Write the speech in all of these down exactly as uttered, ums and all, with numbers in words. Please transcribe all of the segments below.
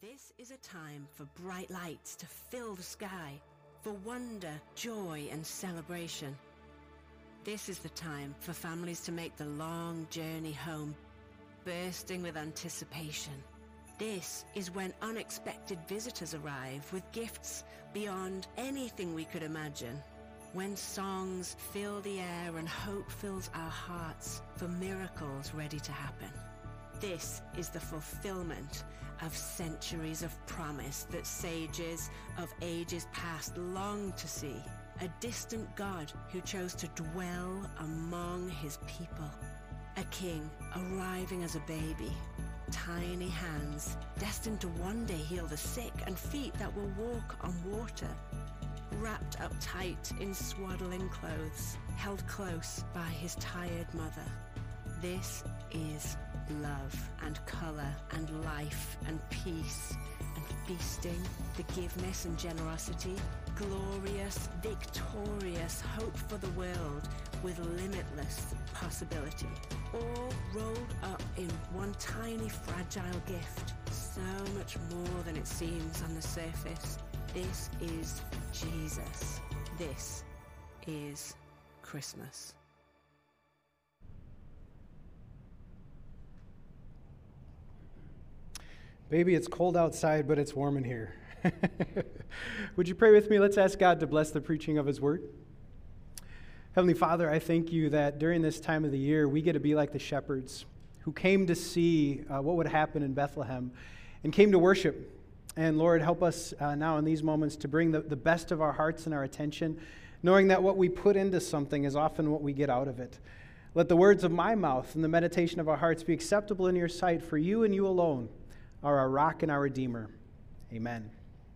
This is a time for bright lights to fill the sky, for wonder, joy, and celebration. This is the time for families to make the long journey home, bursting with anticipation. This is when unexpected visitors arrive with gifts beyond anything we could imagine. When songs fill the air and hope fills our hearts for miracles ready to happen. This is the fulfillment of centuries of promise that sages of ages past longed to see. A distant God who chose to dwell among his people. A king arriving as a baby. Tiny hands destined to one day heal the sick and feet that will walk on water. Wrapped up tight in swaddling clothes, held close by his tired mother. This is love and color and life and peace and feasting, forgiveness and generosity, glorious, victorious hope for the world with limitless possibility, all rolled up in one tiny fragile gift, so much more than it seems on the surface. This is Jesus. This is Christmas. Baby, it's cold outside, but it's warm in here. Would you pray with me? Let's ask God to bless the preaching of his word. Heavenly Father, I thank you that during this time of the year, we get to be like the shepherds who came to see uh, what would happen in Bethlehem and came to worship. And Lord, help us uh, now in these moments to bring the, the best of our hearts and our attention, knowing that what we put into something is often what we get out of it. Let the words of my mouth and the meditation of our hearts be acceptable in your sight, for you and you alone are our rock and our Redeemer. Amen.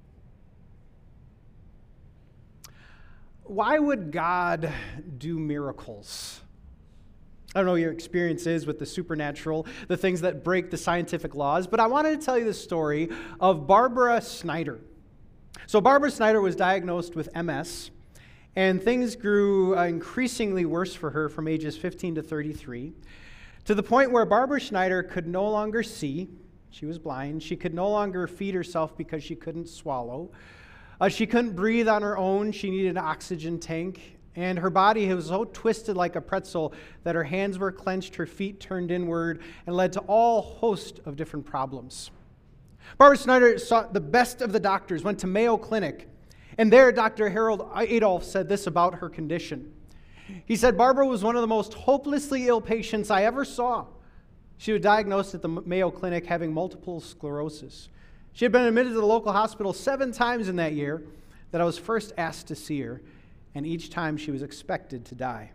Why would God do miracles? I don't know what your experience is with the supernatural, the things that break the scientific laws, but I wanted to tell you the story of Barbara Snyder. So Barbara Snyder was diagnosed with M S, and things grew uh, increasingly worse for her from ages fifteen to thirty-three, to the point where Barbara Snyder could no longer see. She was blind. She could no longer feed herself because she couldn't swallow. Uh, she couldn't breathe on her own. She needed an oxygen tank. And her body was so twisted like a pretzel that her hands were clenched, her feet turned inward, and led to all host of different problems. Barbara Snyder sought the best of the doctors, went to Mayo Clinic. And there, Doctor Harold Adolph said this about her condition. He said, Barbara was one of the most hopelessly ill patients I ever saw. She was diagnosed at the Mayo Clinic having multiple sclerosis. She had been admitted to the local hospital seven times in that year that I was first asked to see her, and each time she was expected to die.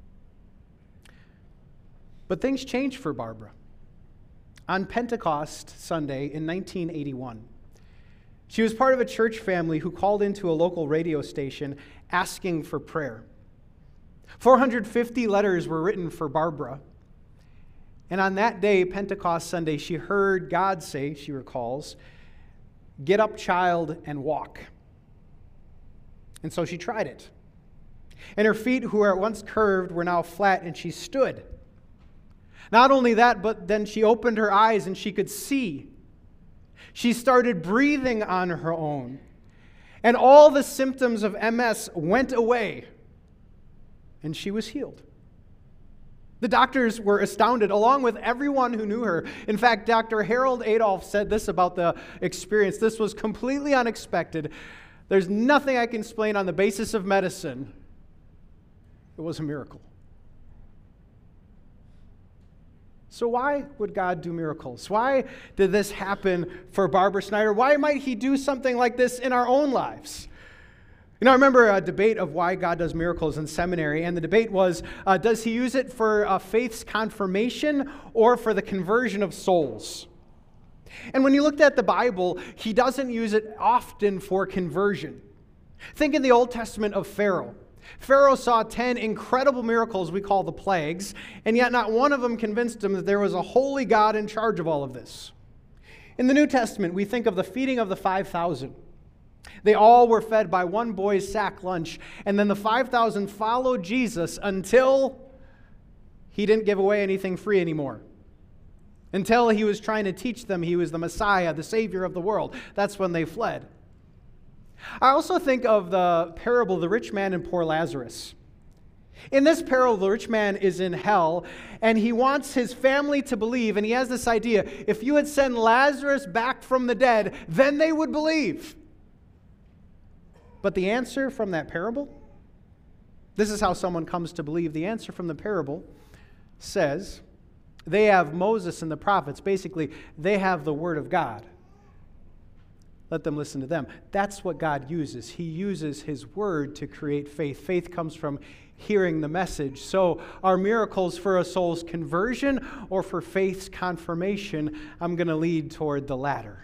But things changed for Barbara. On Pentecost Sunday in nineteen eighty-one, she was part of a church family who called into a local radio station asking for prayer. four hundred fifty letters were written for Barbara. And on that day, Pentecost Sunday, she heard God say, she recalls, "Get up, child, and walk." And so she tried it. And her feet, who were at once curved, were now flat, and she stood. Not only that, but then she opened her eyes and she could see. She started breathing on her own. And all the symptoms of M S went away. And she was healed. The doctors were astounded, along with everyone who knew her. In fact, Doctor Harold Adolph said this about the experience. This was completely unexpected. There's nothing I can explain on the basis of medicine. It was a miracle. So why would God do miracles? Why did this happen for Barbara Snyder? Why might he do something like this in our own lives? You know, I remember a debate of why God does miracles in seminary, and the debate was, uh, does he use it for uh, faith's confirmation or for the conversion of souls? And when you looked at the Bible, he doesn't use it often for conversion. Think in the Old Testament of Pharaoh. Pharaoh saw ten incredible miracles we call the plagues, and yet not one of them convinced him that there was a holy God in charge of all of this. In the New Testament, we think of the feeding of the five thousand. They all were fed by one boy's sack lunch, and then the five thousand followed Jesus until he didn't give away anything free anymore. until he was trying to teach them he was the Messiah, the Savior of the world. That's when they fled. I also think of the parable of the rich man and poor Lazarus. In this parable, the rich man is in hell, and he wants his family to believe, and he has this idea, if you would send Lazarus back from the dead, then they would believe. But the answer from that parable, this is how someone comes to believe. The answer from the parable says, they have Moses and the prophets. Basically, they have the Word of God. Let them listen to them. That's what God uses. He uses His Word to create faith. Faith comes from hearing the message. So are miracles for a soul's conversion or for faith's confirmation? I'm going to lead toward the latter.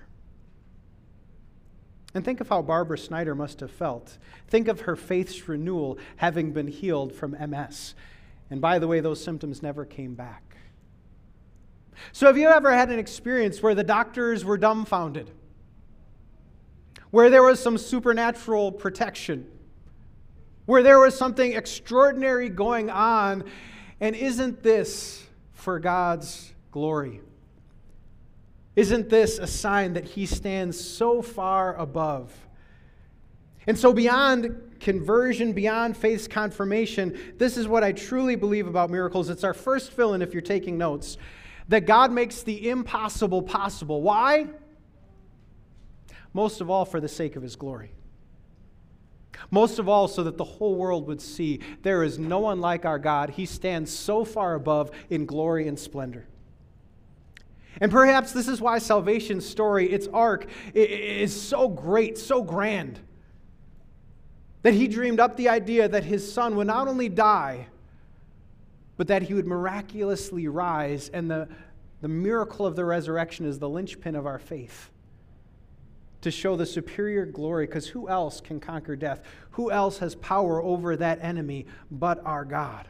And think of how Barbara Snyder must have felt. Think of her faith's renewal having been healed from M S. And by the way, those symptoms never came back. So have you ever had an experience where the doctors were dumbfounded? Where there was some supernatural protection? Where there was something extraordinary going on, and isn't this for God's glory? Isn't this a sign that He stands so far above? And so beyond conversion, beyond faith's confirmation, this is what I truly believe about miracles. It's our first fill-in if you're taking notes, that God makes the impossible possible. Why? Most of all for the sake of His glory. Most of all, so that the whole world would see there is no one like our God. He stands so far above in glory and splendor. And perhaps this is why salvation's story, its arc, is so great, so grand, that He dreamed up the idea that His Son would not only die, but that He would miraculously rise, and the, the miracle of the resurrection is the linchpin of our faith, to show the superior glory, because who else can conquer death? Who else has power over that enemy but our God?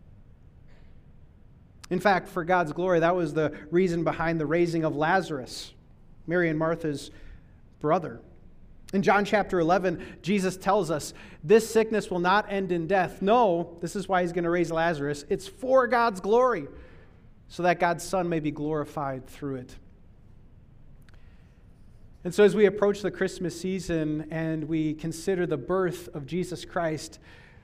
In fact, for God's glory, that was the reason behind the raising of Lazarus, Mary and Martha's brother. In John chapter eleven, Jesus tells us, this sickness will not end in death. No, this is why He's going to raise Lazarus. It's for God's glory, so that God's Son may be glorified through it. And so as we approach the Christmas season and we consider the birth of Jesus Christ,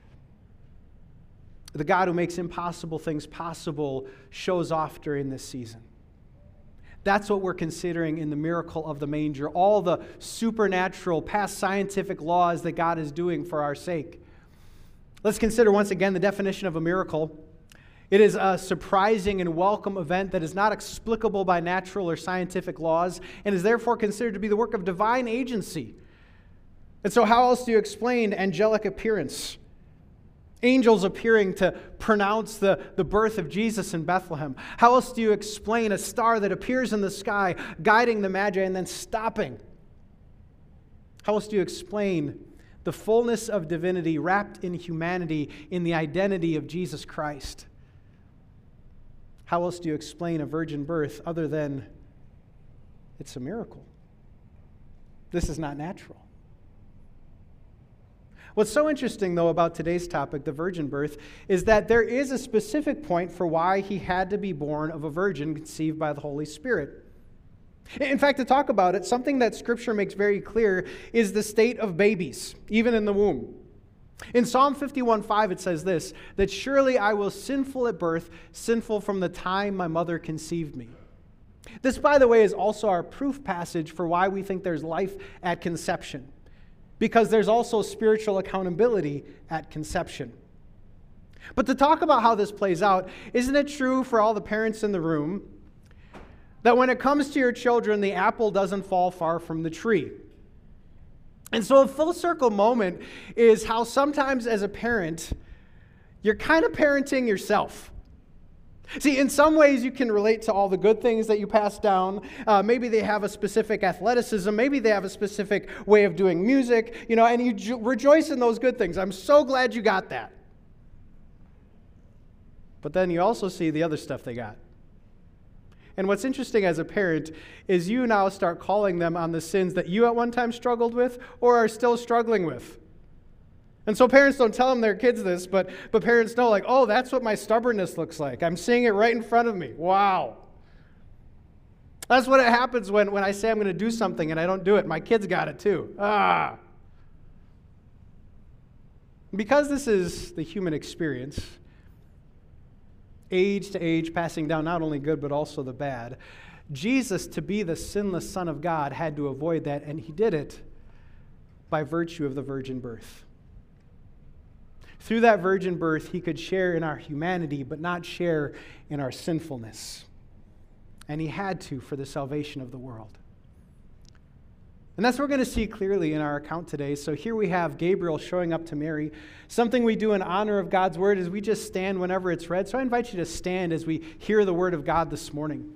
the God who makes impossible things possible shows off during this season. That's what we're considering in the miracle of the manger, all the supernatural, past scientific laws that God is doing for our sake. Let's consider once again the definition of a miracle. It is a surprising and welcome event that is not explicable by natural or scientific laws and is therefore considered to be the work of divine agency. And so how else do you explain angelic appearance? Angels appearing to pronounce the, the birth of Jesus in Bethlehem. How else do you explain a star that appears in the sky, guiding the Magi and then stopping? How else do you explain the fullness of divinity wrapped in humanity in the identity of Jesus Christ? How else do you explain a virgin birth other than it's a miracle? This is not natural. What's so interesting, though, about today's topic, the virgin birth, is that there is a specific point for why He had to be born of a virgin conceived by the Holy Spirit. In fact, to talk about it, something that Scripture makes very clear is the state of babies, even in the womb. In Psalm fifty-one five, it says this, that surely I was sinful at birth, sinful from the time my mother conceived me. This, by the way, is also our proof passage for why we think there's life at conception, because there's also spiritual accountability at conception. But to talk about how this plays out, isn't it true for all the parents in the room that when it comes to your children, the apple doesn't fall far from the tree? And so a full circle moment is how sometimes as a parent, you're kind of parenting yourself. See, in some ways you can relate to all the good things that you pass down. Uh, maybe they have a specific athleticism. Maybe they have a specific way of doing music, you know, and you jo- rejoice in those good things. I'm so glad you got that. But then you also see the other stuff they got. And what's interesting as a parent is you now start calling them on the sins that you at one time struggled with or are still struggling with. And so parents don't tell them their kids this, but, but parents know, like, oh, that's what my stubbornness looks like. I'm seeing it right in front of me. Wow. That's what happens when, when I say I'm going to do something and I don't do it. My kids got it too. Ah. Because this is the human experience, age to age, passing down not only good but also the bad, Jesus, to be the sinless Son of God, had to avoid that, and he did it by virtue of the virgin birth. Through that virgin birth, he could share in our humanity, but not share in our sinfulness. And he had to for the salvation of the world. And that's what we're going to see clearly in our account today. So here we have Gabriel showing up to Mary. Something we do in honor of God's word is we just stand whenever it's read. So I invite you to stand as we hear the word of God this morning.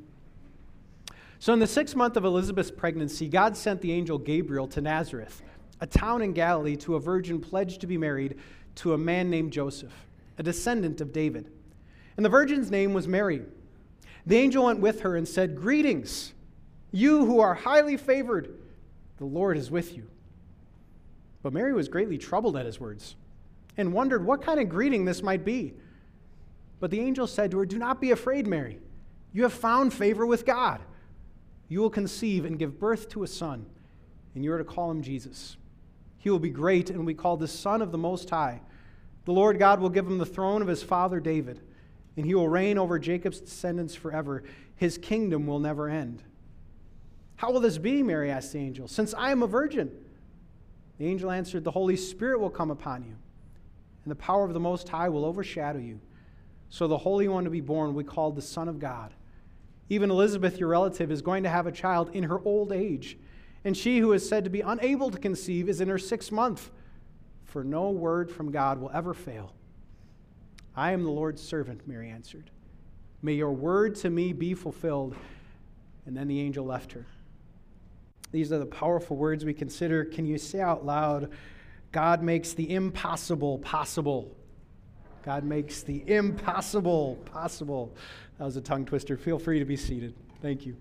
So in the sixth month of Elizabeth's pregnancy, God sent the angel Gabriel to Nazareth, a town in Galilee, to a virgin pledged to be married to a man named Joseph, a descendant of David. And the virgin's name was Mary. The angel went with her and said, "Greetings, you who are highly favored. The Lord is with you." But Mary was greatly troubled at his words and wondered what kind of greeting this might be. But the angel said to her, "Do not be afraid, Mary. You have found favor with God. You will conceive and give birth to a son, and you are to call him Jesus. He will be great and will be called the Son of the Most High. The Lord God will give him the throne of his father David, and he will reign over Jacob's descendants forever. His kingdom will never end." "How will this be?" Mary asked the angel, "since I am a virgin?" The angel answered, "The Holy Spirit will come upon you, and the power of the Most High will overshadow you. So the Holy One to be born will be called the Son of God. Even Elizabeth, your relative, is going to have a child in her old age, and she who is said to be unable to conceive is in her sixth month, for no word from God will ever fail." "I am the Lord's servant," Mary answered. "May your word to me be fulfilled." And then the angel left her. These are the powerful words we consider. Can you say out loud, God makes the impossible possible? God makes the impossible possible. That was a tongue twister. Feel free to be seated. Thank you.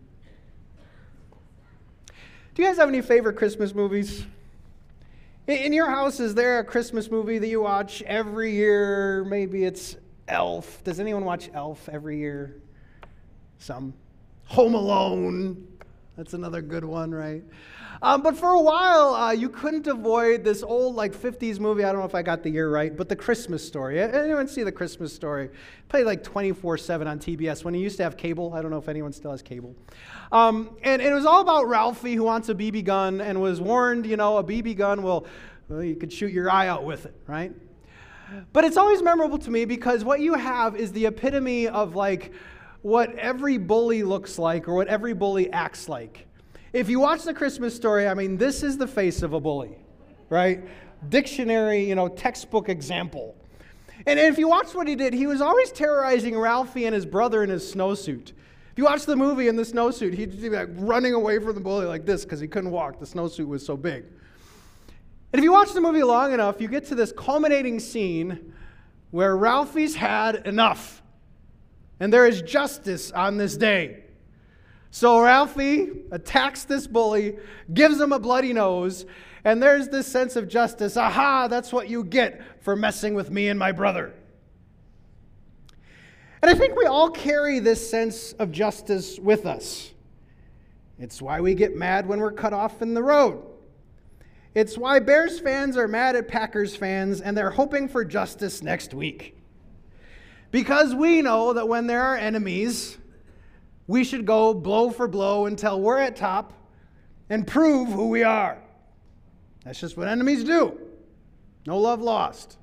Do you guys have any favorite Christmas movies? In your house, is there a Christmas movie that you watch every year? Maybe it's Elf. Does anyone watch Elf every year? Some. Home Alone. That's another good one, right? Um, but for a while, uh, you couldn't avoid this old like fifties movie. I don't know if I got the year right, but The Christmas Story. Anyone see The Christmas Story? Played like twenty-four seven on T B S when he used to have cable. I don't know if anyone still has cable. Um, and, and it was all about Ralphie who wants a B B gun and was warned, you know, a B B gun will, well, you could shoot your eye out with it, right? But it's always memorable to me because what you have is the epitome of like what every bully looks like or what every bully acts like. If you watch The Christmas Story, I mean, this is the face of a bully, right? Dictionary, you know, textbook example. And if you watch what he did, he was always terrorizing Ralphie and his brother in his snowsuit. If you watch the movie in the snowsuit, he'd be like running away from the bully like this because he couldn't walk. The snowsuit was so big. And if you watch the movie long enough, you get to this culminating scene where Ralphie's had enough. And there is justice on this day. So Ralphie attacks this bully, gives him a bloody nose, and there's this sense of justice. Aha, that's what you get for messing with me and my brother. And I think we all carry this sense of justice with us. It's why we get mad when we're cut off in the road. It's why Bears fans are mad at Packers fans and they're hoping for justice next week. Because we know that when there are enemies, we should go blow for blow until we're at top and prove who we are. That's just what enemies do. No love lost.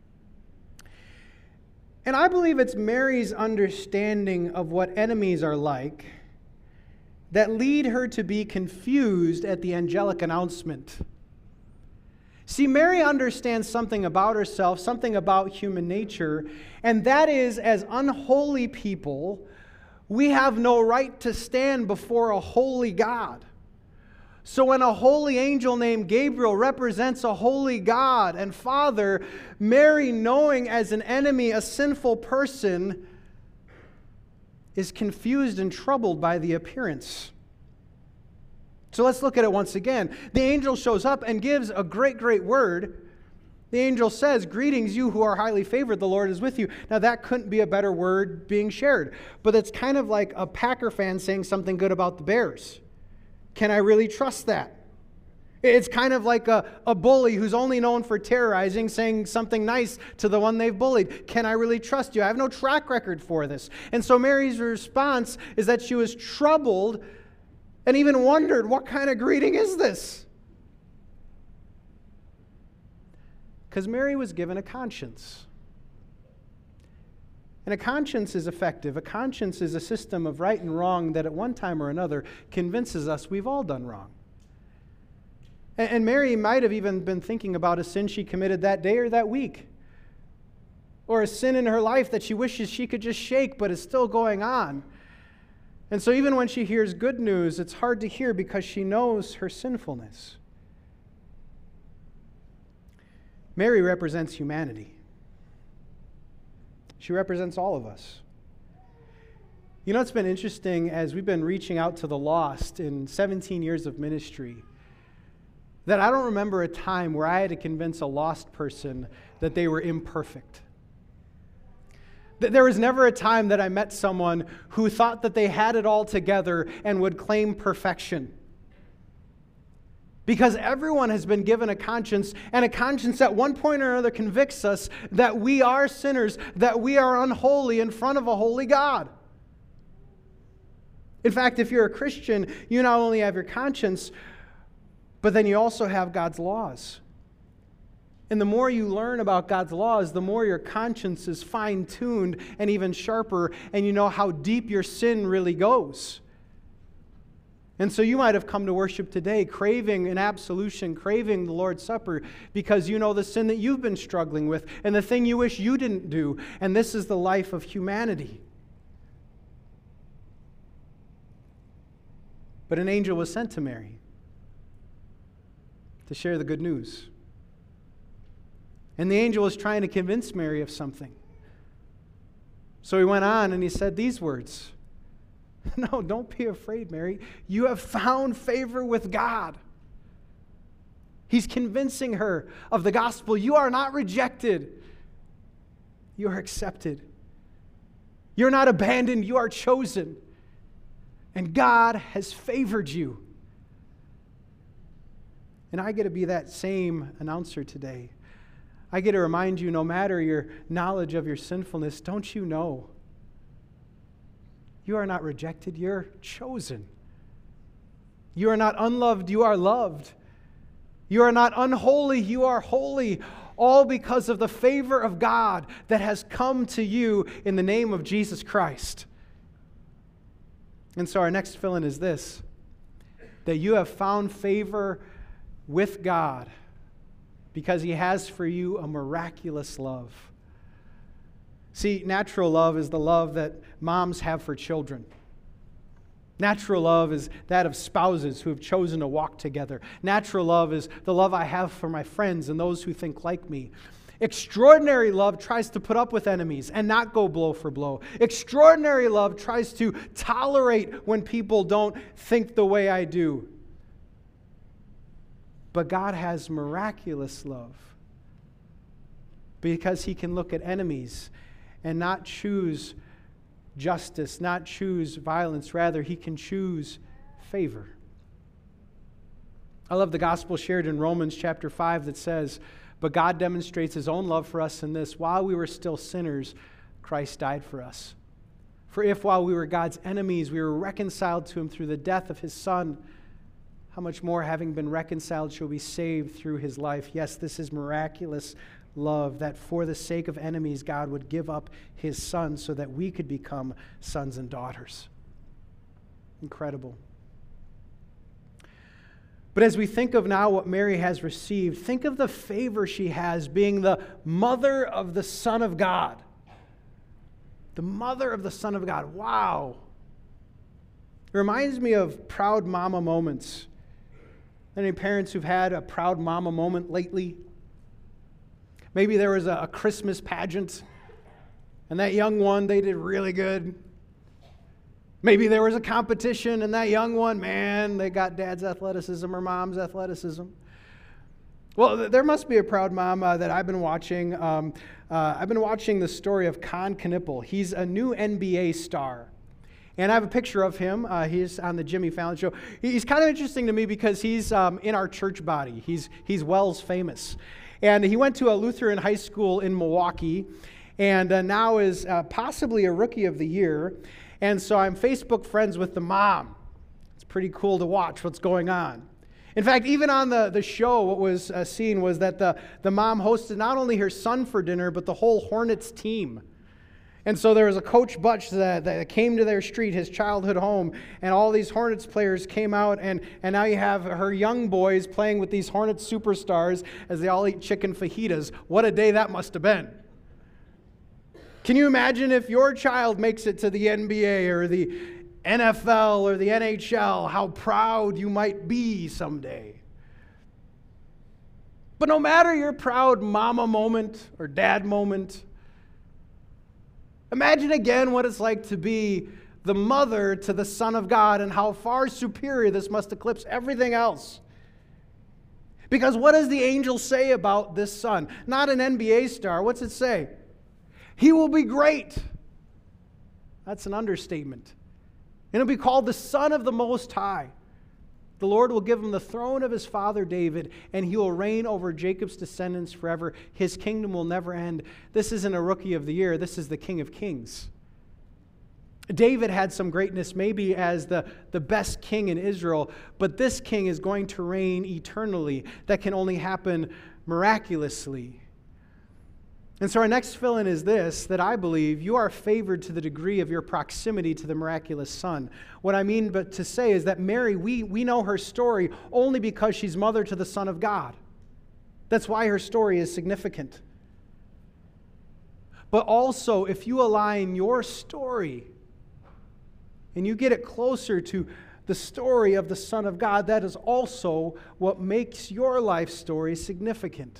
And I believe it's Mary's understanding of what enemies are like that lead her to be confused at the angelic announcement. See, Mary understands something about herself, something about human nature, and that is, as unholy people, we have no right to stand before a holy God. So when a holy angel named Gabriel represents a holy God and Father, Mary, knowing as an enemy a sinful person, is confused and troubled by the appearance. So let's look at it once again. The angel shows up and gives a great, great word. The angel says, "Greetings, you who are highly favored, the Lord is with you." Now, that couldn't be a better word being shared, but it's kind of like a Packer fan saying something good about the Bears. Can I really trust that? It's kind of like a, a bully who's only known for terrorizing, saying something nice to the one they've bullied. Can I really trust you? I have no track record for this. And so Mary's response is that she was troubled and even wondered, what kind of greeting is this? Because Mary was given a conscience. And a conscience is effective. A conscience is a system of right and wrong that at one time or another convinces us we've all done wrong. And, and Mary might have even been thinking about a sin she committed that day or that week. Or a sin in her life that she wishes she could just shake but is still going on. And so even when she hears good news, it's hard to hear because she knows her sinfulness. Mary represents humanity. She represents all of us. You know, it's been interesting as we've been reaching out to the lost in seventeen years of ministry, that I don't remember a time where I had to convince a lost person that they were imperfect. There was never a time that I met someone who thought that they had it all together and would claim perfection. Because everyone has been given a conscience, and a conscience at one point or another convicts us that we are sinners, that we are unholy in front of a holy God. In fact, if you're a Christian, you not only have your conscience, but then you also have God's laws. And the more you learn about God's laws, the more your conscience is fine-tuned and even sharper, and you know how deep your sin really goes. And so you might have come to worship today craving an absolution, craving the Lord's Supper, because you know the sin that you've been struggling with and the thing you wish you didn't do. And this is the life of humanity. But an angel was sent to Mary to share the good news. And the angel was trying to convince Mary of something. So he went on and he said these words. No, don't be afraid, Mary. You have found favor with God. He's convincing her of the gospel. You are not rejected. You are accepted. You're not abandoned. You are chosen. And God has favored you. And I get to be that same announcer today. I get to remind you, no matter your knowledge of your sinfulness, don't you know? You are not rejected, you're chosen. You are not unloved, you are loved. You are not unholy, you are holy. All because of the favor of God that has come to you in the name of Jesus Christ. And so our next fill-in is this, that you have found favor with God because He has for you a miraculous love. See, natural love is the love that moms have for children. Natural love is that of spouses who have chosen to walk together. Natural love is the love I have for my friends and those who think like me. Extraordinary love tries to put up with enemies and not go blow for blow. Extraordinary love tries to tolerate when people don't think the way I do. But God has miraculous love because He can look at enemies and not choose justice, not choose violence. Rather, He can choose favor. I love the gospel shared in Romans chapter five that says, "But God demonstrates His own love for us in this, while we were still sinners, Christ died for us. For if while we were God's enemies, we were reconciled to Him through the death of His Son, how much more, having been reconciled, shall we be saved through His life?" Yes, this is miraculous love, that for the sake of enemies, God would give up His Son so that we could become sons and daughters. Incredible. But as we think of now what Mary has received, think of the favor she has being the mother of the Son of God. The mother of the Son of God. Wow. It reminds me of proud mama moments. Any parents who've had a proud mama moment lately? Maybe there was a, a Christmas pageant, and that young one, they did really good. Maybe there was a competition, and that young one, man, they got dad's athleticism or mom's athleticism. Well, there must be a proud mom uh, that I've been watching. Um, uh, I've been watching the story of Con Knipple. He's a new N B A star. And I have a picture of him. Uh, he's on the Jimmy Fallon show. He's kind of interesting to me because he's um, in our church body. He's, he's Wells famous. And he went to a Lutheran high school in Milwaukee and uh, now is uh, possibly a Rookie of the Year. And so I'm Facebook friends with the mom. It's pretty cool to watch what's going on. In fact, even on the, the show, what was uh, seen was that the, the mom hosted not only her son for dinner, but the whole Hornets team. And so there was a Coach Butch that, that came to their street, his childhood home, and all these Hornets players came out, and, and now you have her young boys playing with these Hornets superstars as they all eat chicken fajitas. What a day that must have been. Can you imagine if your child makes it to the N B A or the N F L or the N H L, how proud you might be someday? But no matter your proud mama moment or dad moment, imagine again what it's like to be the mother to the Son of God and how far superior this must eclipse everything else. Because what does the angel say about this son? Not an N B A star. What's it say? He will be great. That's an understatement. And he'll be called the Son of the Most High. The Lord will give him the throne of his father David, and he will reign over Jacob's descendants forever. His kingdom will never end. This isn't a Rookie of the Year. This is the King of Kings. David had some greatness, maybe as the, the best king in Israel, but this king is going to reign eternally. That can only happen miraculously. And so our next fill-in is this, that I believe you are favored to the degree of your proximity to the miraculous Son. What I mean but to say is that Mary, we, we know her story only because she's mother to the Son of God. That's why her story is significant. But also, if you align your story and you get it closer to the story of the Son of God, that is also what makes your life story significant.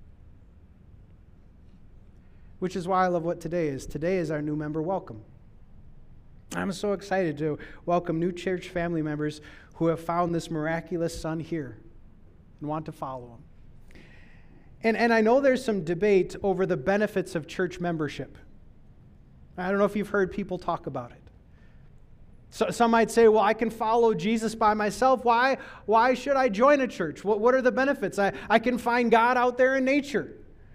Which is why I love what today is. Today is our new member welcome. I'm so excited to welcome new church family members who have found this miraculous Son here and want to follow him. And, and I know there's some debate over the benefits of church membership. I don't know if you've heard people talk about it. So, some might say, well, I can follow Jesus by myself. Why, why should I join a church? What, what are the benefits? I, I can find God out there in nature.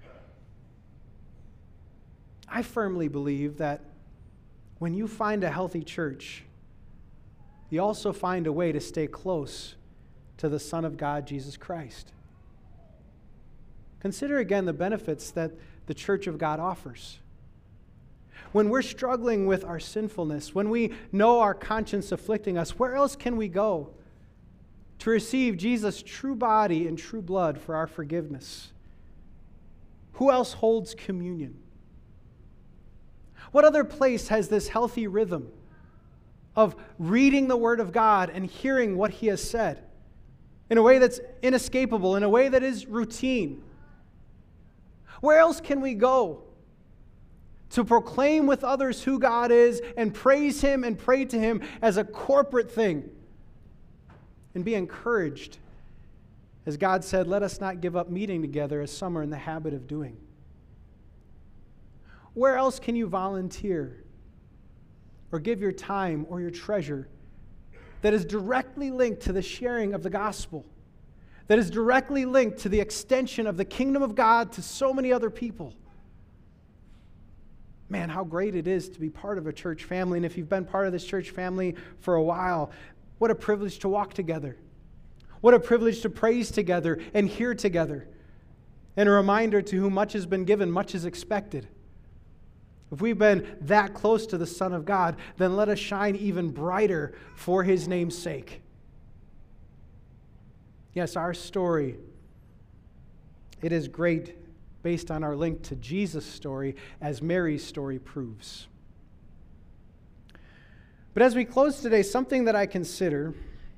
I firmly believe that when you find a healthy church, you also find a way to stay close to the Son of God, Jesus Christ. Consider again the benefits that the church of God offers. When we're struggling with our sinfulness, when we know our conscience afflicting us, where else can we go to receive Jesus' true body and true blood for our forgiveness? Who else holds communion? What other place has this healthy rhythm of reading the Word of God and hearing what He has said in a way that's inescapable, in a way that is routine? Where else can we go to proclaim with others who God is and praise Him and pray to Him as a corporate thing and be encouraged? As God said, let us not give up meeting together as some are in the habit of doing. Where else can you volunteer or give your time or your treasure that is directly linked to the sharing of the gospel, that is directly linked to the extension of the kingdom of God to so many other people? Man, how great it is to be part of a church family. And if you've been part of this church family for a while, what a privilege to walk together. What a privilege to praise together and hear together. And a reminder to whom much has been given, much is expected. If we've been that close to the Son of God, then let us shine even brighter for His name's sake. Yes, our story, it is great based on our link to Jesus' story, as Mary's story proves. But as we close today, something that I consider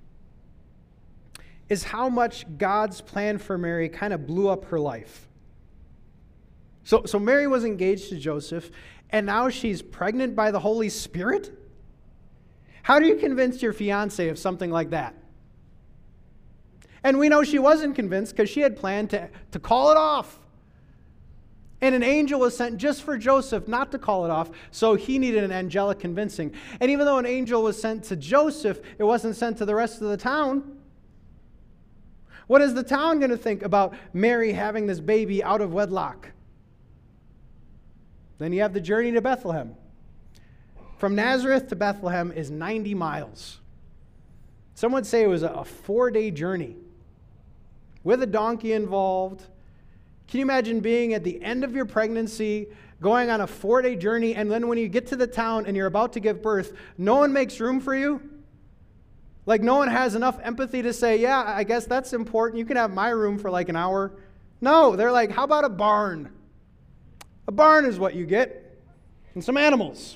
is how much God's plan for Mary kind of blew up her life. So, so Mary was engaged to Joseph, and now she's pregnant by the Holy Spirit? How do you convince your fiancé of something like that? And we know she wasn't convinced because she had planned to, to call it off. And an angel was sent just for Joseph not to call it off, so he needed an angelic convincing. And even though an angel was sent to Joseph, it wasn't sent to the rest of the town. What is the town going to think about Mary having this baby out of wedlock? Then you have the journey to Bethlehem. From Nazareth to Bethlehem is ninety miles. Some would say it was a four-day journey with a donkey involved. Can you imagine being at the end of your pregnancy, going on a four-day journey, and then when you get to the town and you're about to give birth, no one makes room for you? Like no one has enough empathy to say, yeah, I guess that's important. You can have my room for like an hour. No, they're like, how about a barn? A barn is what you get, and some animals.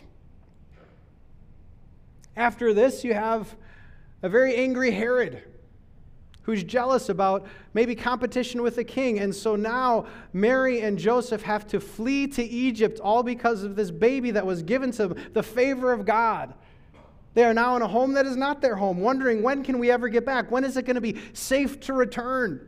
After this, you have a very angry Herod who's jealous about maybe competition with the king. And so now Mary and Joseph have to flee to Egypt, all because of this baby that was given to them, the favor of God. They are now in a home that is not their home, wondering, when can we ever get back? When is it going to be safe to return?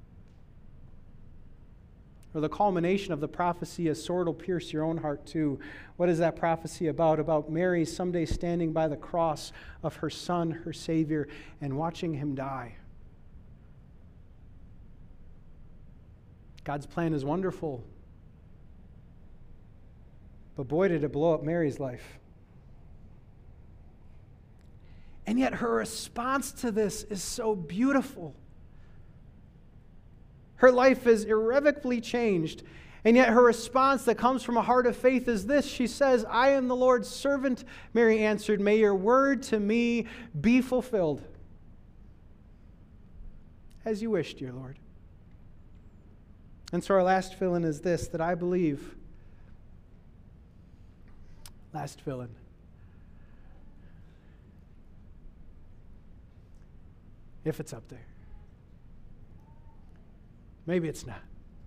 Or the culmination of the prophecy, a sword will pierce your own heart too. What is that prophecy about? About Mary someday standing by the cross of her son, her Savior, and watching him die. God's plan is wonderful. But boy, did it blow up Mary's life. And yet her response to this is so beautiful. Her life is irrevocably changed. And yet her response that comes from a heart of faith is this. She says, I am the Lord's servant. Mary answered, may your word to me be fulfilled. As you wish, dear Lord. And so our last fill-in is this, that I believe. Last fill-in. If it's up there. Maybe it's not.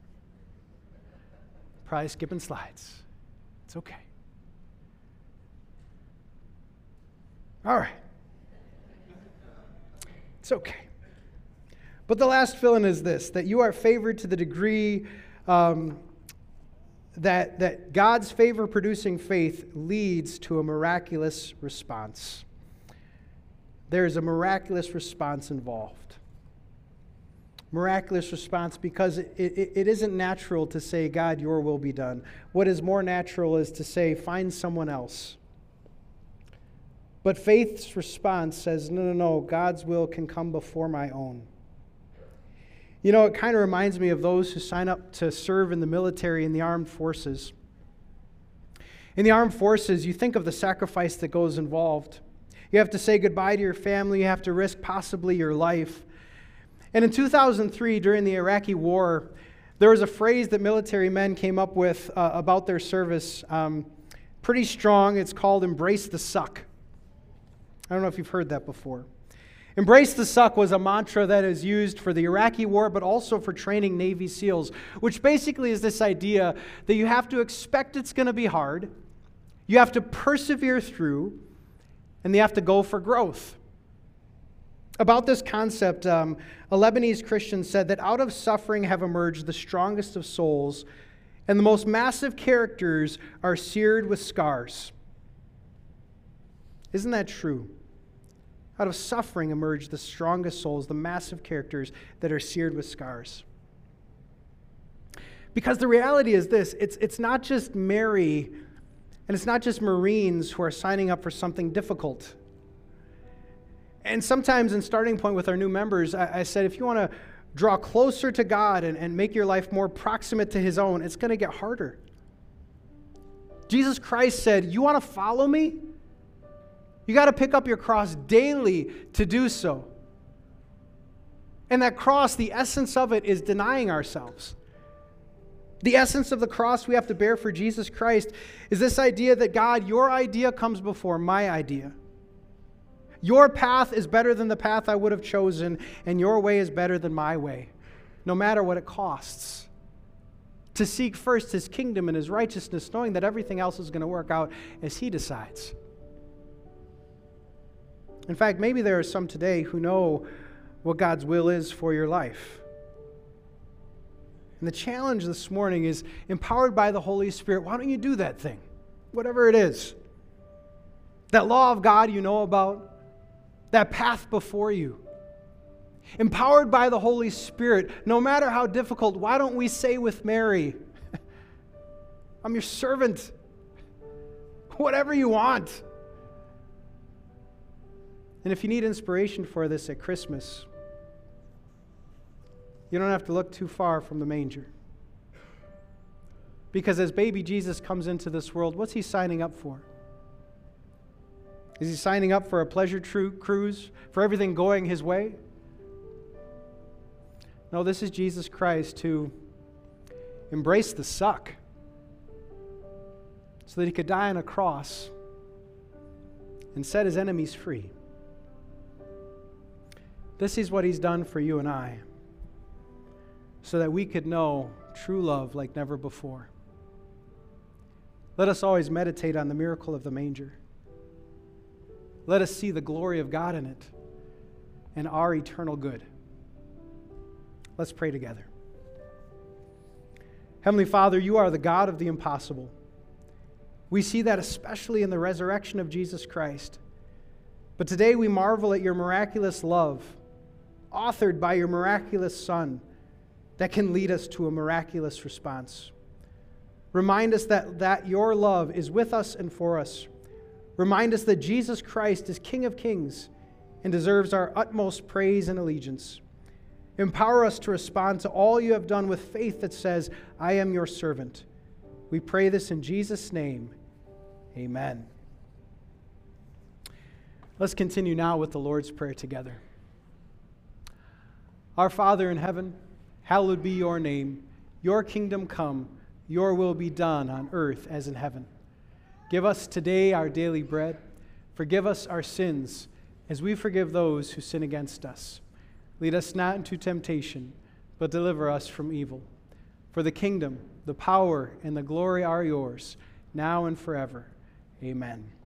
Probably skipping slides. It's okay. All right. It's okay. But the last fill-in is this, that you are favored to the degree um, that, that God's favor-producing faith leads to a miraculous response. There is a miraculous response involved. Miraculous response because it, it, it isn't natural to say, God, your will be done. What is more natural is to say, find someone else. But faith's response says, no, no, no, God's will can come before my own. You know, it kind of reminds me of those who sign up to serve in the military and the armed forces. In the armed forces, you think of the sacrifice that goes involved. You have to say goodbye to your family. You have to risk possibly your life. And in two thousand three, during the Iraqi war, there was a phrase that military men came up with uh, about their service. Um, pretty strong. It's called embrace the suck. I don't know if you've heard that before. Embrace the suck was a mantra that is used for the Iraqi war, but also for training Navy SEALs, which basically is this idea that you have to expect it's going to be hard, you have to persevere through, and you have to go for growth. About this concept, um, a Lebanese Christian said that out of suffering have emerged the strongest of souls, and the most massive characters are seared with scars. Isn't that true? Out of suffering emerge the strongest souls, the massive characters that are seared with scars. Because the reality is this, it's, it's not just Mary and it's not just Marines who are signing up for something difficult. And sometimes in Starting Point with our new members, I, I said, if you want to draw closer to God and, and make your life more proximate to His own, it's going to get harder. Jesus Christ said, you want to follow me? You got to pick up your cross daily to do so. And that cross, the essence of it is denying ourselves. The essence of the cross we have to bear for Jesus Christ is this idea that God, your idea comes before my idea. Your path is better than the path I would have chosen, and your way is better than my way, no matter what it costs. To seek first His kingdom and His righteousness, knowing that everything else is going to work out as He decides. In fact, maybe there are some today who know what God's will is for your life. And the challenge this morning is, empowered by the Holy Spirit, why don't you do that thing? Whatever it is. That law of God you know about, that path before you. Empowered by the Holy Spirit, no matter how difficult, why don't we say with Mary, I'm your servant. Whatever you want. And if you need inspiration for this at Christmas, you don't have to look too far from the manger. Because as baby Jesus comes into this world, what's he signing up for? Is he signing up for a pleasure tru- cruise, for everything going his way? No, this is Jesus Christ who embraced the suck so that he could die on a cross and set his enemies free. This is what he's done for you and I, so that we could know true love like never before. Let us always meditate on the miracle of the manger. Let us see the glory of God in it and our eternal good. Let's pray together. Heavenly Father, you are the God of the impossible. We see that especially in the resurrection of Jesus Christ. But today we marvel at your miraculous love, authored by your miraculous Son, that can lead us to a miraculous response. Remind us that, that your love is with us and for us. Remind us that Jesus Christ is King of Kings and deserves our utmost praise and allegiance. Empower us to respond to all you have done with faith that says, I am your servant. We pray this in Jesus' name. Amen. Let's continue now with the Lord's Prayer together. Our Father in heaven, hallowed be your name. Your kingdom come, your will be done on earth as in heaven. Give us today our daily bread. Forgive us our sins as we forgive those who sin against us. Lead us not into temptation, but deliver us from evil. For the kingdom, the power, and the glory are yours, now and forever. Amen.